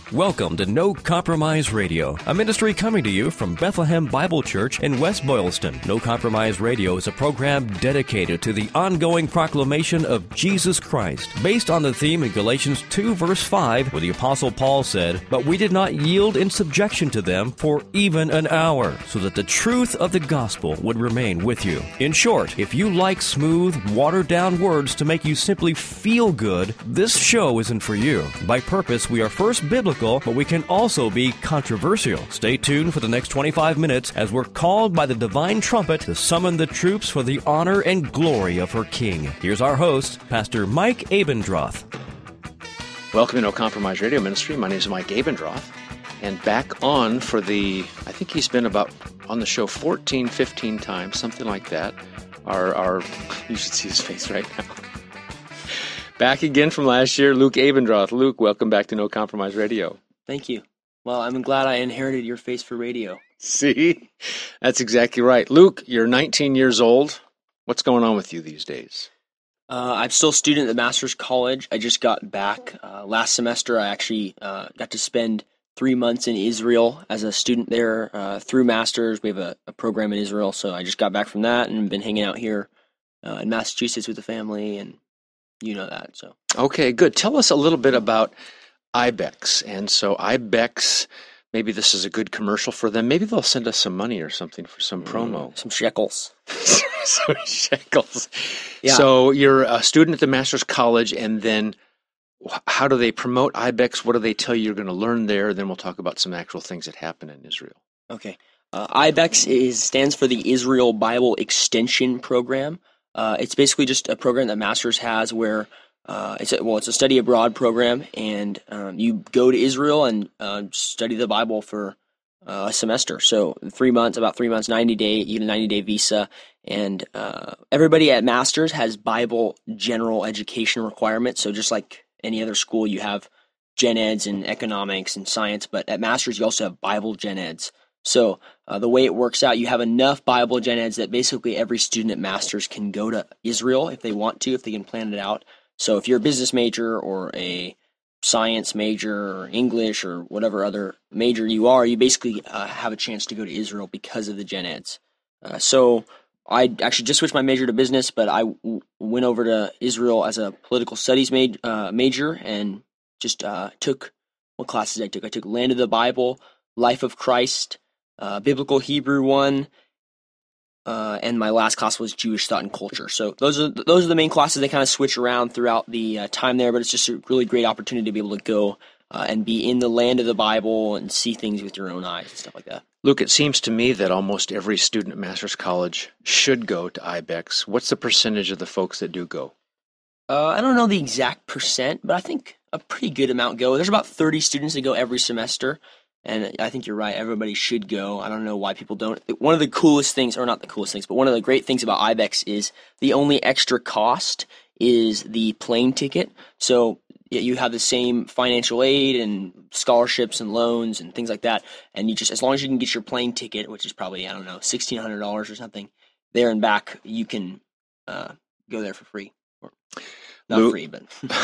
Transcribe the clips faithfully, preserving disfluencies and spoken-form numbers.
Welcome to No Compromise Radio, a ministry coming to you from Bethlehem Bible Church in West Boylston. No Compromise Radio is a program dedicated to the ongoing proclamation of Jesus Christ, based on the theme in Galatians two, verse five, where the Apostle Paul said, "But we did not yield in subjection to them for even an hour, so that the truth of the gospel would remain with you." In short, if you like smooth, watered-down words to make you simply feel good, this show isn't for you. By purpose, we are first biblical, but we can also be controversial. Stay tuned for the next twenty-five minutes as we're called by the divine trumpet to summon the troops for the honor and glory of her King. Here's our host, Pastor Mike Abendroth. Welcome to No Compromise Radio Ministry. My name is Mike Abendroth, and back on for the, I think he's been about on the show fourteen, fifteen times, something like that. Our, our you should see his face right now. Back again from last year, Luke Abendroth. Luke, welcome back to No Compromise Radio. Thank you. Well, I'm glad I inherited your face for radio. See? That's exactly right. Luke, you're nineteen years old. What's going on with you these days? Uh, I'm still a student at the Master's College. I just got back. Uh, last semester, I actually uh, got to spend three months in Israel as a student there uh, through Master's. We have a, a program in Israel, so I just got back from that and been hanging out here uh, in Massachusetts with the family, and you know that. So okay, good. Tell us a little bit about Ibex. And so Ibex, maybe this is a good commercial for them. Maybe they'll send us some money or something for some promo. Mm, some shekels. Some shekels. Yeah. So you're a student at the Master's College, and then how do they promote Ibex? What do they tell you you're going to learn there? Then we'll talk about some actual things that happen in Israel. Okay. Uh, Ibex is stands for the Israel Bible Extension Program. Uh, it's basically just a program that Masters has where uh, it's a, well, it's a study abroad program, and um, you go to Israel and uh, study the Bible for uh, a semester. So three months, about three months, ninety day, you get a ninety day visa, and uh, everybody at Masters has Bible general education requirements. So just like any other school, you have gen eds and economics and science, but at Masters you also have Bible gen eds. So uh, the way it works out, you have enough Bible gen eds that basically every student at Masters can go to Israel if they want to, if they can plan it out. So if you're a business major or a science major or English or whatever other major you are, you basically uh, have a chance to go to Israel because of the gen eds. Uh, so I actually just switched my major to business, but I w- went over to Israel as a political studies ma- uh, major and just uh, took what classes I took. I took Land of the Bible, Life of Christ, Uh, Biblical Hebrew one, uh, and my last class was Jewish Thought and Culture. So those are those are the main classes. They kind of switch around throughout the uh, time there, but it's just a really great opportunity to be able to go uh, and be in the land of the Bible and see things with your own eyes and stuff like that. Luke, it seems to me that almost every student at Master's College should go to Ibex. What's the percentage of the folks that do go? Uh, I don't know the exact percent, but I think a pretty good amount go. There's about thirty students that go every semester. And I think you're right. Everybody should go. I don't know why people don't. One of the coolest things, or not the coolest things, but one of the great things about Ibex is the only extra cost is the plane ticket. So you have the same financial aid and scholarships and loans and things like that. And you just, as long as you can get your plane ticket, which is probably, I don't know, sixteen hundred dollars or something, there and back, you can uh, go there for free. Or, Not Luke, free, but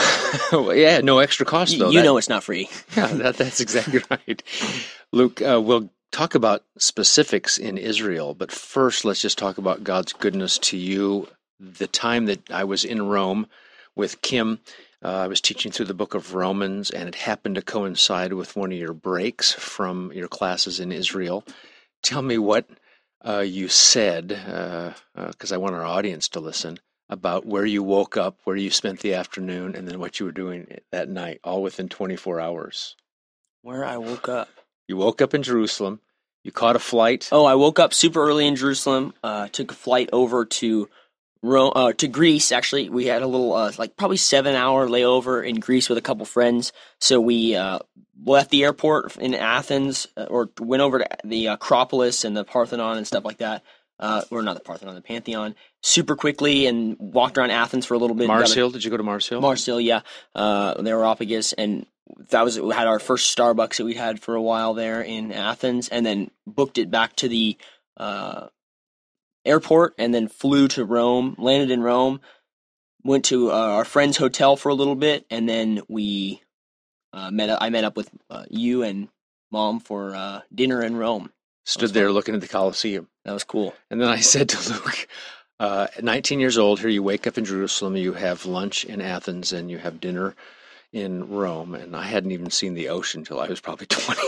yeah, no extra cost though. You that, know it's not free. Yeah, that, that's exactly right. Luke, uh, we'll talk about specifics in Israel, but first let's just talk about God's goodness to you. The time that I was in Rome with Kim, uh, I was teaching through the book of Romans, and it happened to coincide with one of your breaks from your classes in Israel. Tell me what uh, you said, because uh, uh, I want our audience to listen, about where you woke up, where you spent the afternoon, and then what you were doing that night, all within twenty-four hours. Where I woke up. You woke up in Jerusalem. You caught a flight. Oh, I woke up super early in Jerusalem. Uh, took a flight over to Rome, uh, to Greece. Actually, we had a little, uh, like probably seven hour layover in Greece with a couple friends. So we uh, left the airport in Athens, uh, or went over to the Acropolis and the Parthenon and stuff like that. Uh, or not the Parthenon, the Pantheon, super quickly, and walked around Athens for a little bit. Mars Hill? Did you go to Mars Hill? Mars Hill, yeah. Uh, the Areopagus, and that was we had our first Starbucks that we'd had for a while there in Athens, and then booked it back to the uh, airport, and then flew to Rome, landed in Rome, went to uh, our friend's hotel for a little bit, and then we uh, met up, I met up with uh, you and Mom for uh, dinner in Rome. Stood there looking at the Colosseum. That was cool. And then I said to Luke, uh, at nineteen years old, here you wake up in Jerusalem, you have lunch in Athens, and you have dinner in Rome. And I hadn't even seen the ocean until I was probably twenty.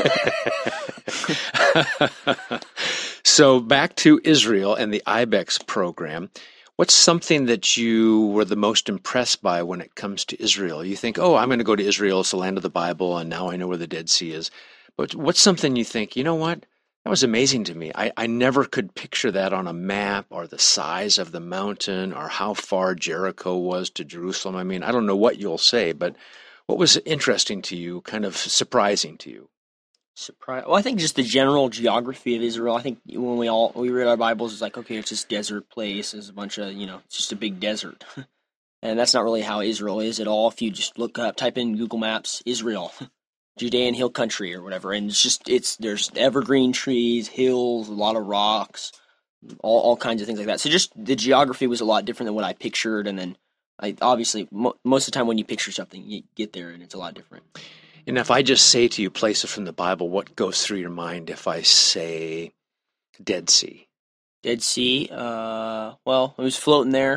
So back to Israel and the I B E X program. What's something that you were the most impressed by when it comes to Israel? You think, oh, I'm going to go to Israel, it's the land of the Bible, and now I know where the Dead Sea is. But what's something you think, you know what? That was amazing to me. I, I never could picture that on a map, or the size of the mountain, or how far Jericho was to Jerusalem. I mean, I don't know what you'll say, but what was interesting to you, kind of surprising to you? Surprise. Well, I think just the general geography of Israel. I think when we all we read our Bibles, it's like, okay, it's this desert place. It's a bunch of, you know, it's just a big desert. And that's not really how Israel is at all. If you just look up, type in Google Maps, Israel, Judean Hill Country or whatever, and it's just, it's, there's evergreen trees, hills, a lot of rocks, all, all kinds of things like that. So just the geography was a lot different than what I pictured. And then I obviously, mo- most of the time when you picture something, you get there and it's a lot different. And if I just say to you, place it from the Bible, what goes through your mind if I say Dead Sea? Dead Sea, uh, well, it was floating there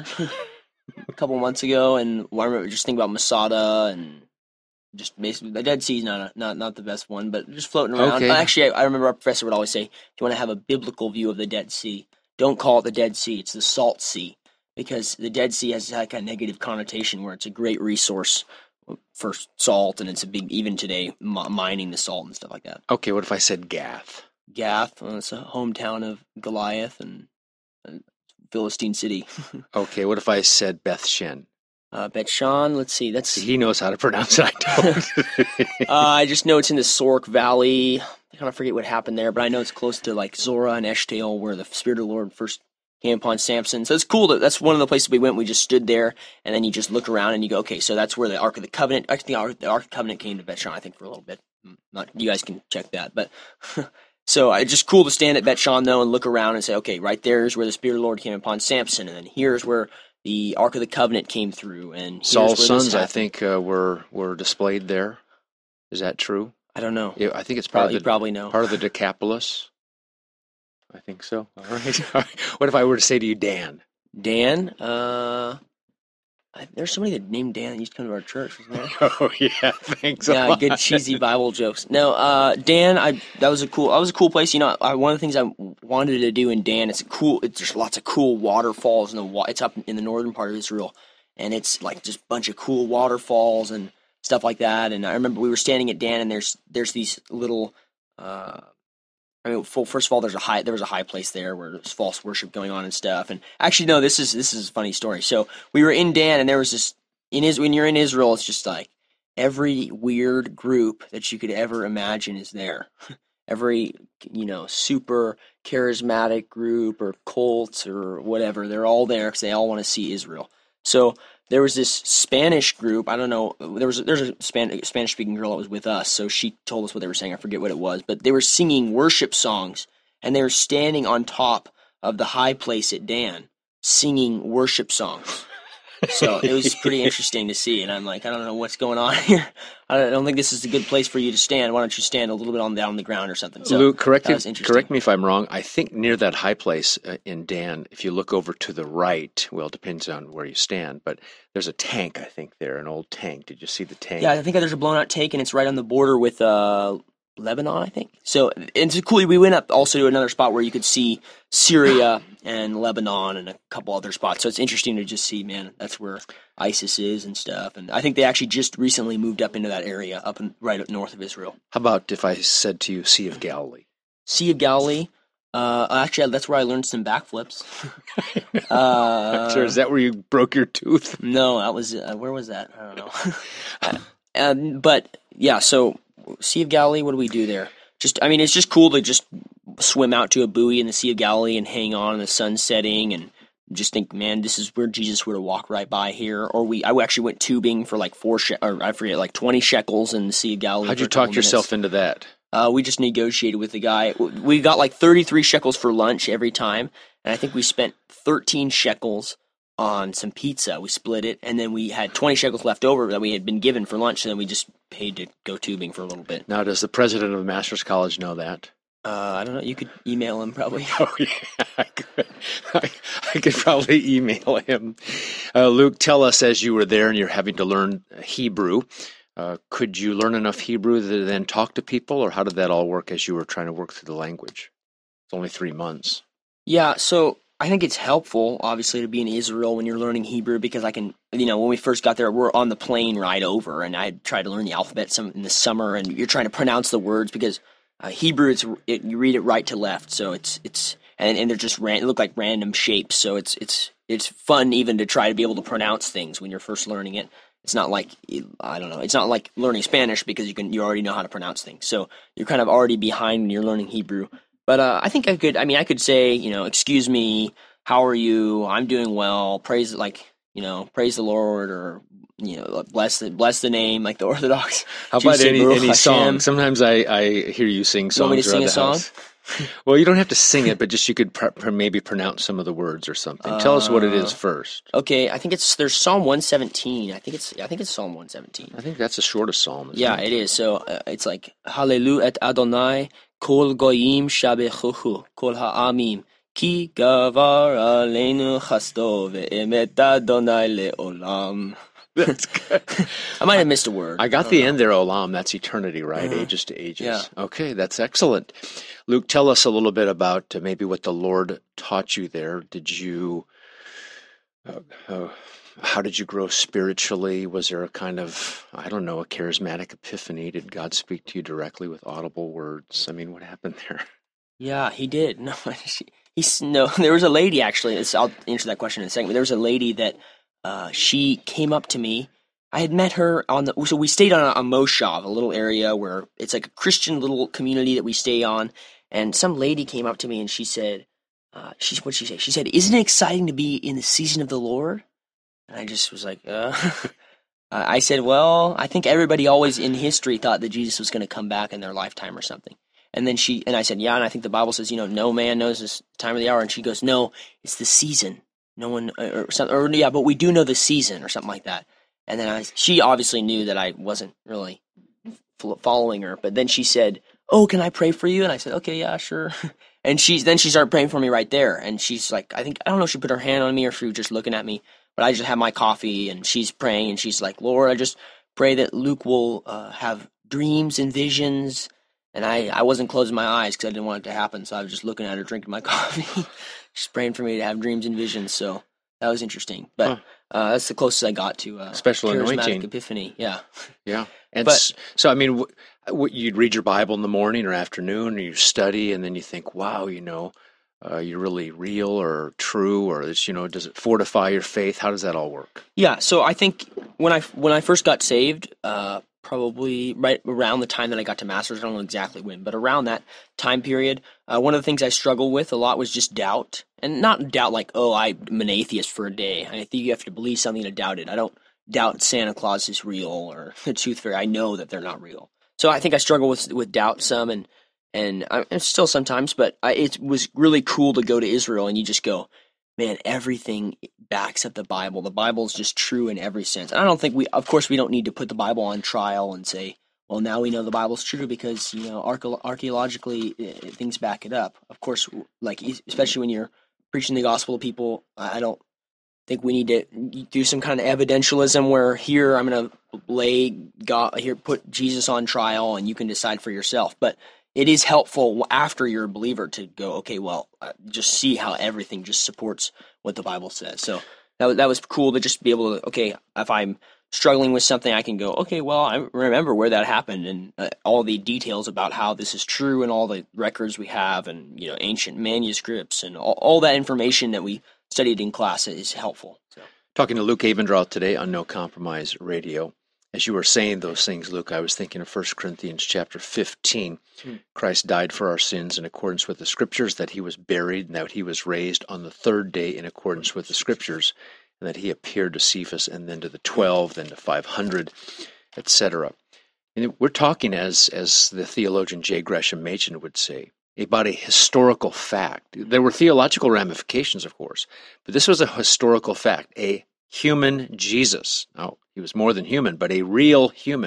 a couple months ago, and I remember just thinking about Masada, and just basically, the Dead Sea is not, a, not not the best one, but just floating around. Okay. Actually, I, I remember our professor would always say, if you want to have a biblical view of the Dead Sea, don't call it the Dead Sea, it's the Salt Sea, because the Dead Sea has like a negative connotation where it's a great resource for salt, and it's a big, even today, m- mining the salt and stuff like that. Okay, what if I said Gath? Gath, well, it's a hometown of Goliath and, and Philistine city. Okay, what if I said Beth Shen? uh, Bet Shan, let's see, that's... He knows how to pronounce it, I don't. uh, I just know it's in the Sork Valley. I kind of forget what happened there, but I know it's close to like Zorah and Eshtaol, where the Spirit of the Lord first came upon Samson. So it's cool that that's one of the places we went. We just stood there, and then you just look around and you go, okay, so that's where the Ark of the Covenant, actually the Ark, the Ark of the Covenant came to Bet Shan, I think, for a little bit. Not, you guys can check that, but so it's just cool to stand at Bet Shan though and look around and say, okay, right there is where the Spirit of the Lord came upon Samson, and then here's where the Ark of the Covenant came through, and here's Saul's where this sons, I happened. think, uh, were were displayed there. Is that true? I don't know. Yeah, I think it's part Probably, of the probably know. part of the Decapolis. I think so. All right. What if I were to say to you, Dan? Dan, uh, I, there's somebody that named Dan that used to come to our church, wasn't there? Oh yeah, thanks. a Yeah, lot. good cheesy Bible jokes. No, uh, Dan, I that was a cool. That was a cool place. You know, I, one of the things I wanted to do in Dan, it's a cool. It's there's lots of cool waterfalls in the wa- It's up in the northern part of Israel, and it's like just a bunch of cool waterfalls and stuff like that. And I remember we were standing at Dan, and there's there's these little. Uh, I mean, first of all, there's a high. There was a high place there where there's false worship going on and stuff. And actually, no, this is this is a funny story. So we were in Dan, and there was this in Is when you're in Israel, it's just like every weird group that you could ever imagine is there. Every you know super charismatic group or cult or whatever, they're all there because they all want to see Israel. So there was this Spanish group. I don't know. There was a, there's a Span, Spanish speaking girl that was with us, so she told us what they were saying. I forget what it was, but they were singing worship songs, and they were standing on top of the high place at Dan, singing worship songs. So it was pretty interesting to see, and I'm like, I don't know what's going on here. I don't think this is a good place for you to stand. Why don't you stand a little bit on down on the ground or something? So Luke, correct, that was me, interesting. correct me if I'm wrong. I think near that high place uh, in Dan, if you look over to the right, well, it depends on where you stand, but there's a tank, I think, there, an old tank. Did you see the tank? Yeah, I think there's a blown out tank, and it's right on the border with uh, Lebanon, I think. So it's cool. We went up also to another spot where you could see Syria and Lebanon and a couple other spots. So it's interesting to just see, man, that's where ISIS is and stuff. And I think they actually just recently moved up into that area, up in, right up north of Israel. How about if I said to you, Sea of Galilee? Sea of Galilee. Uh, actually, that's where I learned some backflips. uh, Sure, is that where you broke your tooth? No, that was uh, where was that? I don't know. um, but yeah, so Sea of Galilee. What do we do there? Just, I mean, it's just cool to just swim out to a buoy in the Sea of Galilee and hang on in the sun setting, and just think, man, this is where Jesus were to walk right by here. Or we, I actually went tubing for like four, she- or I forget, like twenty shekels in the Sea of Galilee. How'd for you a couple talk yourself minutes. into that? Uh, we just negotiated with the guy. We got like thirty-three shekels for lunch every time, and I think we spent thirteen shekels on some pizza. We split it, and then we had twenty shekels left over that we had been given for lunch, and then we just paid to go tubing for a little bit. Now, does the president of the Master's College know that? Uh, I don't know. You could email him probably. Oh, yeah, I could, I, I could probably email him. Uh, Luke, tell us, as you were there and you're having to learn Hebrew, uh, could you learn enough Hebrew to then talk to people, or how did that all work as you were trying to work through the language? It's only three months. Yeah, so I think it's helpful, obviously, to be in Israel when you're learning Hebrew, because I can, you know, when we first got there, we're on the plane ride over, and I tried to learn the alphabet some in the summer, and you're trying to pronounce the words because uh, Hebrew, it's it, you read it right to left, so it's it's and, and they're just ran, they look like random shapes, so it's it's it's fun even to try to be able to pronounce things when you're first learning it. It's not like I don't know, it's not like learning Spanish because you can you already know how to pronounce things, so you're kind of already behind when you're learning Hebrew. But uh, I think I could, I mean, I could say, you know, excuse me, how are you? I'm doing well. Praise, like, you know, praise the Lord, or, you know, bless the bless the name, like the Orthodox. How about any, any song? Sometimes I, I hear you sing songs. You want me to sing a song? House. Well, you don't have to sing it, but just you could pr- pr- maybe pronounce some of the words or something. Uh, Tell us what it is first. Okay, I think it's, there's Psalm one seventeen. I think it's, I think it's Psalm one seventeen. I think that's the shortest psalm. Isn't yeah, it? it is. So uh, it's like, Hallelu et Adonai, kol goyim shabechuchu, kol ha'amim, ki gavar aleinu chasto ve'emet Adonai le'olam. That's good. I might have missed a word. I got I the know. end there, Olam. That's eternity, right? Uh, ages to ages. Yeah. Okay, that's excellent. Luke, tell us a little bit about uh, maybe what the Lord taught you there. Did you, uh, uh, how did you grow spiritually? Was there a kind of, I don't know, a charismatic epiphany? Did God speak to you directly with audible words? I mean, what happened there? Yeah, he did. No, she, he's no. There was a lady actually. I'll answer that question in a second. But there was a lady that. Uh, she came up to me. I had met her on the, so we stayed on a, a moshav, a little area where it's like a Christian little community that we stay on. And some lady came up to me and she said, uh, she, what'd she say? She said, isn't it exciting to be in the season of the Lord? And I just was like, uh, I said, well, I think everybody always in history thought that Jesus was going to come back in their lifetime or something. And then she, and I said, yeah, and I think the Bible says, you know, no man knows this time of the hour. And she goes, no, it's the season. No one, or something, or yeah, but we do know the season, or something like that. And then I, she obviously knew that I wasn't really following her. But then she said, "Oh, can I pray for you?" And I said, "Okay, yeah, sure." And she then she started praying for me right there. And she's like, I think I don't know if she put her hand on me or if she was just looking at me. But I just had my coffee, and she's praying, and she's like, "Lord, I just pray that Luke will uh, have dreams and visions." And I, I wasn't closing my eyes because I didn't want it to happen. So I was just looking at her, drinking my coffee. She's praying for me to have dreams and visions. So that was interesting. But huh. uh, that's the closest I got to uh, special charismatic anointing epiphany. Yeah. Yeah. And but, so, I mean, w- w- you'd read your Bible in the morning or afternoon, or you study, and then you think, wow, you know, uh, you're really real or true, or it's, you know, does it fortify your faith? How does that all work? Yeah. So I think when I, when I first got saved, uh, probably right around the time that I got to Masters, I don't know exactly when, but around that time period, uh, one of the things I struggled with a lot was just doubt. And not doubt like, oh, I'm an atheist for a day. I think you have to believe something to doubt it. I don't doubt Santa Claus is real or the Tooth Fairy. I know that they're not real. So I think I struggle with with doubt some, and and I still sometimes, but I, it was really cool to go to Israel and you just go, man, everything backs up the Bible. The Bible is just true in every sense. And I don't think we, of course, we don't need to put the Bible on trial and say, well, now we know the Bible's true because, you know, arche- archaeologically uh, things back it up. Of course, like, especially when you're preaching the gospel to people, I don't think we need to do some kind of evidentialism where here I'm going to lay God, here, put Jesus on trial and you can decide for yourself. But it is helpful after you're a believer to go, okay, well, uh, just see how everything just supports what the Bible says. So that, that was cool to just be able to, okay, if I'm struggling with something, I can go, okay, well, I remember where that happened and uh, all the details about how this is true and all the records we have and, you know, ancient manuscripts and all, all that information that we studied in class is helpful. So. Talking to Luke Avendrath today on No Compromise Radio. As you were saying those things, Luke, I was thinking of First Corinthians chapter fifteen. Hmm. Christ died for our sins in accordance with the Scriptures, that he was buried, and that he was raised on the third day in accordance with the Scriptures, and that he appeared to Cephas and then to the twelve, then to five hundred, et cetera. And we're talking, as, as the theologian J. Gresham Machen would say, about a historical fact. There were theological ramifications, of course, but this was a historical fact, a human Jesus. Now, he was more than human, but a real human,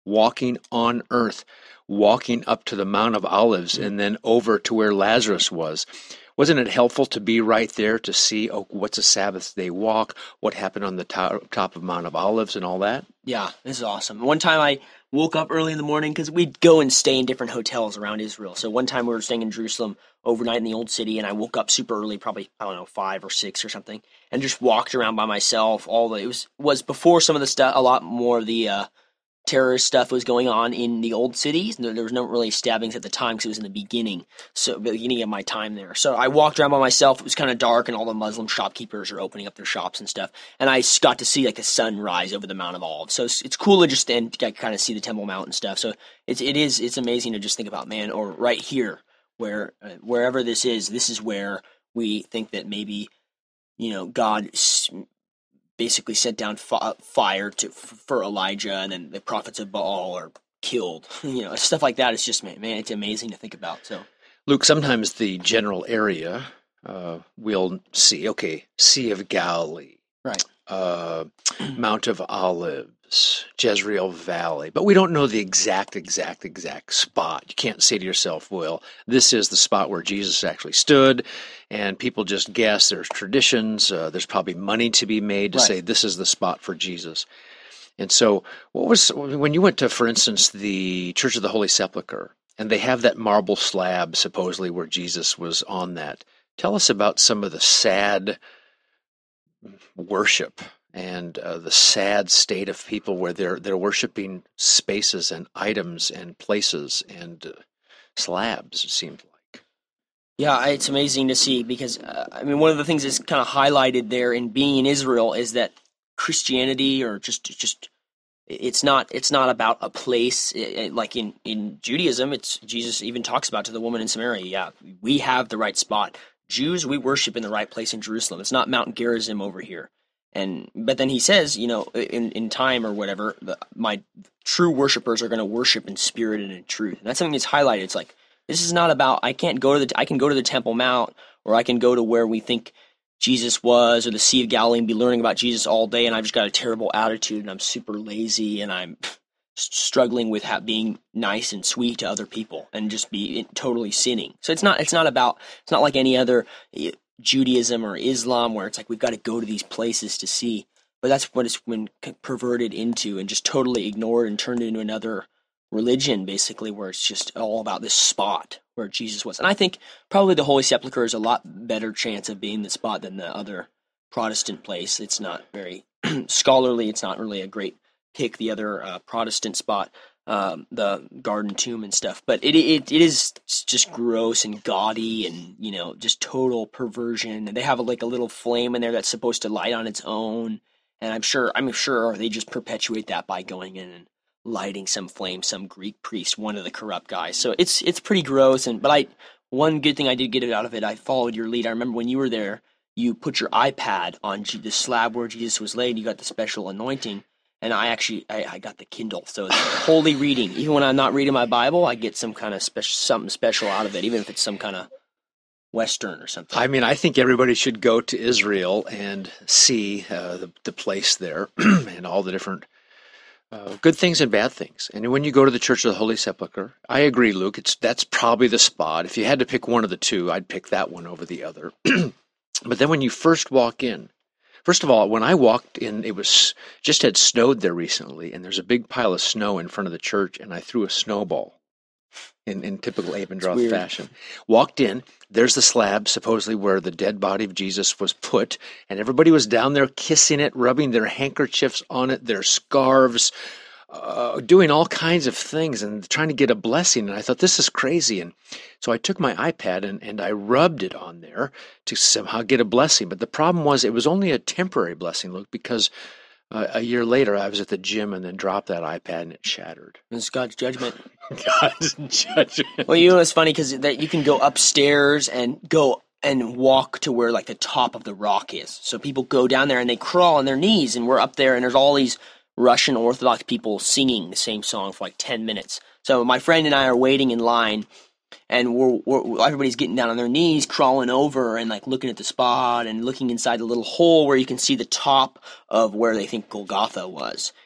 walking on earth, walking up to the Mount of Olives and then over to where Lazarus was. Wasn't it helpful to be right there to see, oh, what's a Sabbath day walk, what happened on the top, top of Mount of Olives and all that? Yeah, this is awesome. One time I woke up early in the morning because we'd go and stay in different hotels around Israel. So one time we were staying in Jerusalem overnight in the Old City, and I woke up super early, probably, I don't know, five or six or something, and just walked around by myself. All the, it was, was before some of the stuff, a lot more of the uh, terrorist stuff was going on in the Old Cities. There was no really stabbings at the time because it was in the beginning, so beginning of my time there. So I walked around by myself. It was kind of dark, and all the Muslim shopkeepers are opening up their shops and stuff. And I got to see like the sun rise over the Mount of Olives. So it's, it's cool to just and kind of see the Temple Mount and stuff. So it's it is it's amazing to just think about, man, or right here where uh, wherever this is, this is where we think that maybe, you know, God basically sent down fi- fire to for Elijah, and then the prophets of Baal are killed. You know, stuff like that is just, man, man, it's amazing to think about. So, Luke, sometimes the general area uh, we'll see, okay, Sea of Galilee, right, uh, Mount of Olives, Jezreel Valley, but we don't know the exact, exact, exact spot. You can't say to yourself, well, this is the spot where Jesus actually stood, and people just guess. There's traditions. Uh, there's probably money to be made to right. say this is the spot for Jesus. And so what was, when you went to, for instance, the Church of the Holy Sepulchre, and they have that marble slab, supposedly, where Jesus was on that, tell us about some of the sad worship and uh, the sad state of people where they're they're worshiping spaces and items and places and uh, slabs, it seemed like. Yeah, it's amazing to see because, uh, I mean, one of the things that's kind of highlighted there in being in Israel is that Christianity, or just just it's not it's not about a place. It, it, like in, in Judaism, it's Jesus even talks about to the woman in Samaria, yeah, we have the right spot. Jews, we worship in the right place in Jerusalem. It's not Mount Gerizim over here. And but then he says, you know, in, in time or whatever, the, my true worshipers are going to worship in spirit and in truth. And that's something that's highlighted. It's like, this is not about, I can't go to the, I can go to the Temple Mount, or I can go to where we think Jesus was, or the Sea of Galilee, and be learning about Jesus all day, and I've just got a terrible attitude, and I'm super lazy, and I'm struggling with ha- being nice and sweet to other people, and just be totally sinning. So it's not, it's not about, it's not like any other Judaism or Islam where it's like we've got to go to these places to see. But that's what it's been perverted into and just totally ignored and turned into another religion, basically, where it's just all about this spot where Jesus was. And I think probably the Holy Sepulchre is a lot better chance of being the spot than the other Protestant place. It's not very scholarly. It's not really a great pick, the other uh, Protestant spot, um, the Garden Tomb and stuff. But it, it it is just gross and gaudy and, you know, just total perversion. And they have like a little flame in there that's supposed to light on its own. And I'm sure, I'm sure they just perpetuate that by going in and lighting some flame, some Greek priest, one of the corrupt guys. So it's it's pretty gross. And but I one good thing I did get out of it, I followed your lead. I remember when you were there, you put your iPad on the slab where Jesus was laid. You got the special anointing. And I actually, I, I got the Kindle, so it's holy reading. Even when I'm not reading my Bible, I get some kind of special, something special out of it, even if it's some kind of Western or something. I mean, I think everybody should go to Israel and see uh, the, the place there and all the different uh, good things and bad things. And when you go to the Church of the Holy Sepulchre, I agree, Luke, it's that's probably the spot. If you had to pick one of the two, I'd pick that one over the other. But then when you first walk in, first of all, when I walked in, it was just had snowed there recently, and there's a big pile of snow in front of the church, and I threw a snowball in, in typical Abendroth fashion. Walked in, there's the slab, supposedly where the dead body of Jesus was put, and everybody was down there kissing it, rubbing their handkerchiefs on it, their scarves, uh, doing all kinds of things and trying to get a blessing. And I thought, this is crazy. And so I took my iPad and, and I rubbed it on there to somehow get a blessing. But the problem was it was only a temporary blessing, Luke, because uh, a year later I was at the gym and then dropped that iPad and it shattered. It's God's judgment. God's judgment. Well, you know, it's funny because that you can go upstairs and go and walk to where like the top of the rock is. So people go down there and they crawl on their knees, and we're up there and there's all these Russian Orthodox people singing the same song for like ten minutes. So my friend and I are waiting in line, and we're, we're everybody's getting down on their knees, crawling over and like looking at the spot and looking inside the little hole where you can see the top of where they think Golgotha was.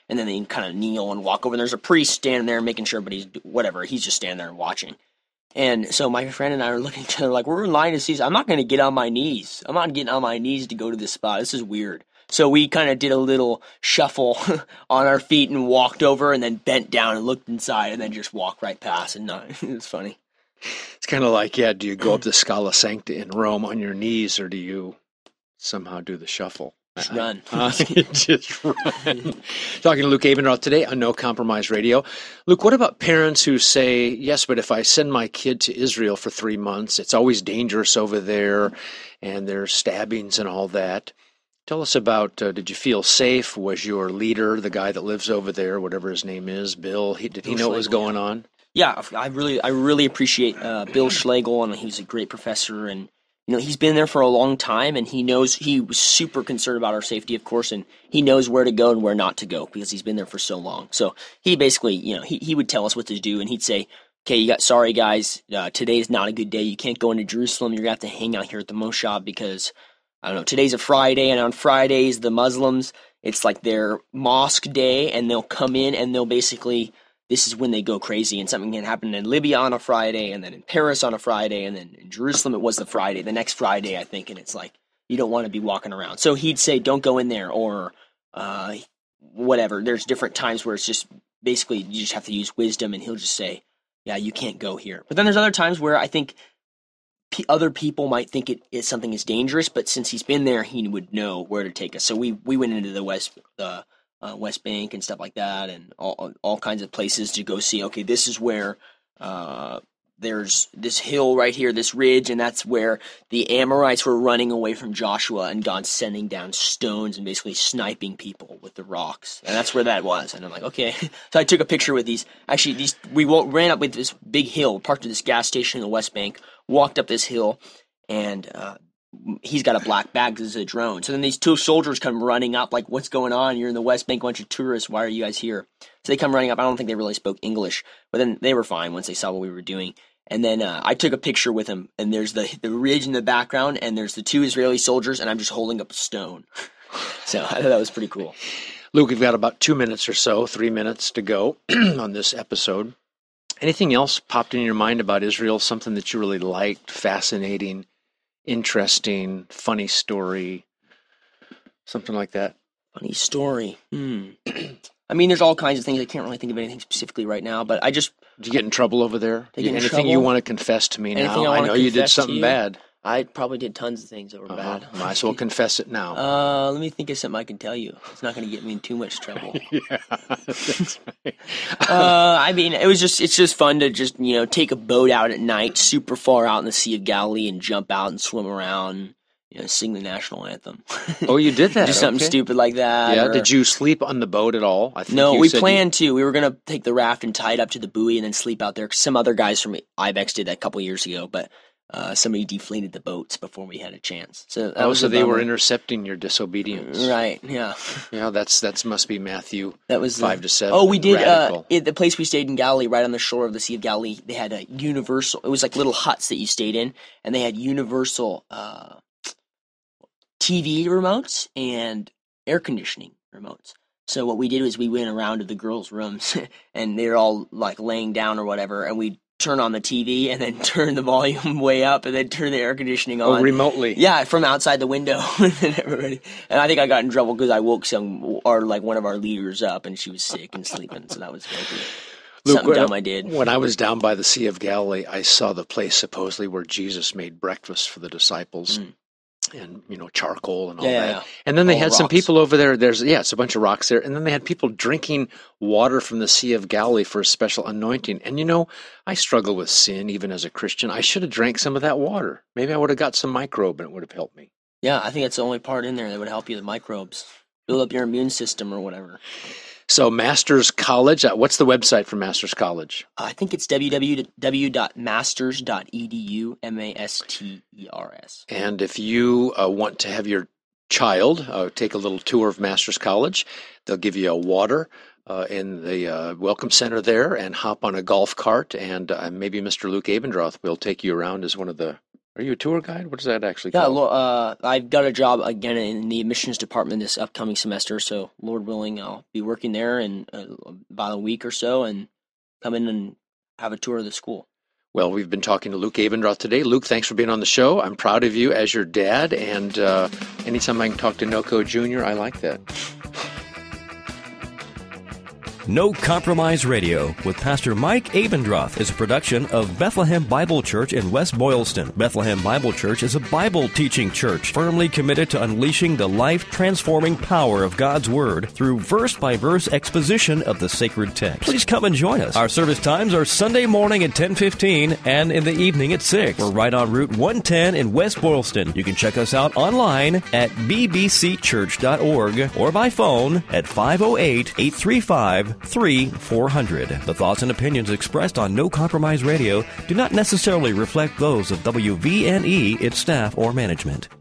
and then they kind of kneel and walk over. And there's a priest standing there making sure, but he's whatever. He's just standing there and watching. And so my friend and I are looking at each other like, we're in line to see. I'm not going to get on my knees. I'm not getting on my knees to go to this spot. This is weird. So we kind of did a little shuffle on our feet and walked over and then bent down and looked inside and then just walked right past. And not, it was funny. It's kind of like, yeah, do you go up the Scala Sancta in Rome on your knees, or do you somehow do the shuffle? Just run. Uh, just run. Talking to Luke Abendroth today on No Compromise Radio. Luke, what about parents who say, yes, but if I send my kid to Israel for three months, it's always dangerous over there, and there's stabbings and all that. Tell us about, uh, did you feel safe? Was your leader, the guy that lives over there, whatever his name is, Bill, he, did he know what was going on? Yeah, I really I really appreciate uh, Bill Schlegel, and he's a great professor, and you know, he's been there for a long time, and he knows, he was super concerned about our safety, of course, and he knows where to go and where not to go because he's been there for so long. So he basically, you know, he, he would tell us what to do, and he'd say, okay, you got, sorry guys, uh, today is not a good day. You can't go into Jerusalem. You're going to have to hang out here at the Moshab because, I don't know, today's a Friday, and on Fridays, the Muslims, it's like their mosque day, and they'll come in, and they'll basically, this is when they go crazy, and something can happen in Libya on a Friday, and then in Paris on a Friday, and then in Jerusalem it was the Friday, the next Friday, I think, and it's like, you don't want to be walking around. So he'd say, don't go in there, or uh, whatever. There's different times where it's just, basically, you just have to use wisdom, and he'll just say, yeah, you can't go here. But then there's other times where I think P- other people might think it is something is dangerous, but since he's been there, he would know where to take us. So we, we went into the West the uh, West Bank and stuff like that, and all all kinds of places to go see. Okay, this is where uh, there's this hill right here, this ridge, and that's where the Amorites were running away from Joshua, and God's sending down stones and basically sniping people with the rocks, and that's where that was. And I'm like, okay. So I took a picture with these. Actually, these we ran up with this big hill, parked at this gas station in the West Bank. Walked up this hill, and uh, he's got a black bag because it's a drone. So then these two soldiers come running up, like, what's going on? You're in the West Bank, bunch of tourists. Why are you guys here? So they come running up. I don't think they really spoke English, but then they were fine once they saw what we were doing. And then uh, I took a picture with him, and there's the, the ridge in the background, and there's the two Israeli soldiers, and I'm just holding up a stone. So I thought that was pretty cool. Luke, we've got about two minutes or so, three minutes to go on this episode. Anything else popped in your mind about Israel, something that you really liked, fascinating, interesting, funny story, something like that? Funny story. Hmm. I mean, there's all kinds of things. I can't really think of anything specifically right now, but I just... Did you get in trouble over there? Did I get in Anything trouble? you want to confess to me Anything now? I I wanna know you did confess to something you? bad. I probably did tons of things that were Uh-huh. bad. Might as well confess it now. Uh, let me think of something I can tell you. It's not going to get me in too much trouble. Yeah, that's right. uh, I mean, it was just, it's just fun to just, you know, take a boat out at night, super far out in the Sea of Galilee, and jump out and swim around, you know, sing the national anthem. Oh, you did that? Just something Okay. stupid like that. Yeah, or- did you sleep on the boat at all? I think No, you we said you- planned to. We were going to take the raft and tie it up to the buoy and then sleep out there. Some other guys from Ibex did that a couple years ago, but uh, somebody deflated the boats before we had a chance. So that Oh, was so a they were bummer. intercepting your disobedience. Right, yeah. Yeah, that's that's must be Matthew That was the- five to seven. Oh, we did. Uh, Radical. at the place we stayed in Galilee, right on the shore of the Sea of Galilee, they had a universal. It was like little huts that you stayed in, and they had universal uh, T V remotes and air conditioning remotes. So what we did was we went around to the girls' rooms, and they're all like laying down or whatever, and we turn on the T V and then turn the volume way up, and then turn the air conditioning on. Oh, remotely. Yeah, from outside the window, and everybody. And I think I got in trouble because I woke some, or like one of our leaders up, and she was sick and sleeping. So that was maybe Luke, something when- dumb I did. When I was down by the Sea of Galilee, I saw the place supposedly where Jesus made breakfast for the disciples. Mm. And, you know, charcoal and all Yeah, yeah, that. yeah. And then they All had some rocks. people over there. There's, yeah, it's a bunch of rocks there. And then they had people drinking water from the Sea of Galilee for a special anointing. And, you know, I struggle with sin even as a Christian. I should have drank some of that water. Maybe I would have got some microbe and it would have helped me. Yeah, I think that's the only part in there that would help you, the microbes. Build up your immune system or whatever. So Masters College, uh, what's the website for Masters College? I think it's w w w dot masters dot e d u, M A S T E R S. And if you uh, want to have your child uh, take a little tour of Masters College, they'll give you a water uh, in the uh, Welcome Center there and hop on a golf cart. And uh, maybe Mister Luke Abendroth will take you around as one of the Are you a tour guide? What does that actually Yeah, call? Lo- uh, I've got a job again in the admissions department this upcoming semester. So, Lord willing, I'll be working there in uh, about a week or so, and come in and have a tour of the school. Well, we've been talking to Luke Abendroth today. Luke, thanks for being on the show. I'm proud of you as your dad, and uh, anytime I can talk to Noco Junior, I like that. No Compromise Radio with Pastor Mike Abendroth is a production of Bethlehem Bible Church in West Boylston. Bethlehem Bible Church is a Bible-teaching church firmly committed to unleashing the life-transforming power of God's Word through verse-by-verse exposition of the sacred text. Please come and join us. Our service times are Sunday morning at ten fifteen and in the evening at six. We're right on Route one ten in West Boylston. You can check us out online at b b c church dot org or by phone at five oh eight, eight three five, three four hundred. The thoughts and opinions expressed on No Compromise Radio do not necessarily reflect those of W V N E, its staff, or management.